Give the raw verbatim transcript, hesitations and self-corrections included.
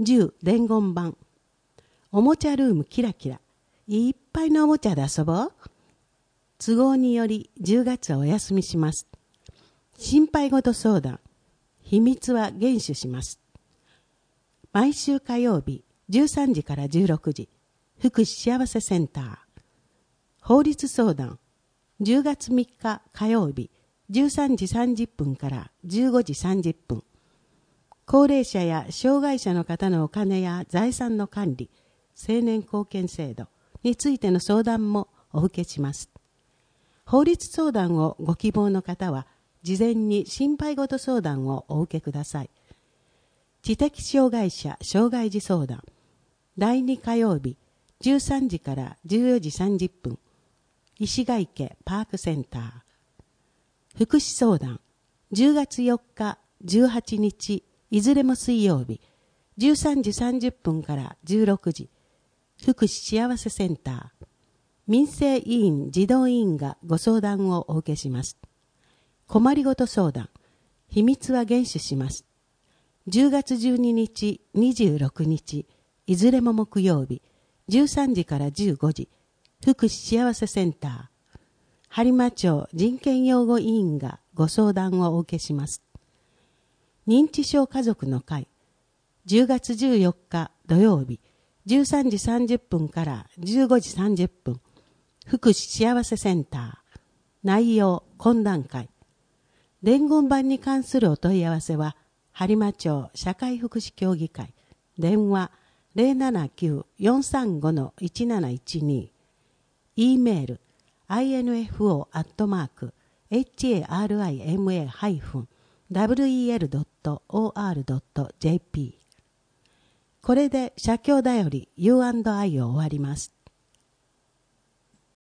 じゅう伝言板。おもちゃルームキラキラ。いっぱいのおもちゃで遊ぼう。都合によりじゅうがつはお休みします。心配事相談。秘密は厳守します。毎週火曜日じゅうさんじからじゅうろくじ、福祉幸せセンター。法律相談。じゅうがつみっか火曜日じゅうさんじさんじゅっぷんからじゅうごじさんじゅっぷん。高齢者や障害者の方のお金や財産の管理、青年貢献制度についての相談もお受けします。法律相談をご希望の方は、事前に心配事相談をお受けください。知的障害者障害児相談。だいに火曜日じゅうさんじからじゅうよじさんじゅっぷん。石ヶ池パークセンター。福祉相談。じゅうがつよっか、じゅうはちにち、いずれも水曜日、じゅうさんじさんじゅっぷんからじゅうろくじ、福祉幸せセンター。民生委員児童委員がご相談をお受けします。困りごと相談。秘密は厳守します。じゅうがつじゅうににち、にじゅうろくにち、いずれも木曜日、じゅうさんじからじゅうごじ、福祉幸せセンター。播磨町人権擁護委員がご相談をお受けします。認知症家族の会。じゅうがつじゅうよっか土曜日、じゅうさんじさんじゅっぷんからじゅうごじさんじゅっぷん。福祉幸せセンター。内容懇談会。伝言板に関するお問い合わせは、播磨町社会福祉協議会。電話 ゼロななきゅう よんさんご いちなないちに。E メール アイエヌエフオー アットマーク エイチエーアールアイエムエー ハイフン ダブリューイーエル ドット オーアール ドット ジェーピー。これで社協だより ユーアンドアイ を終わります。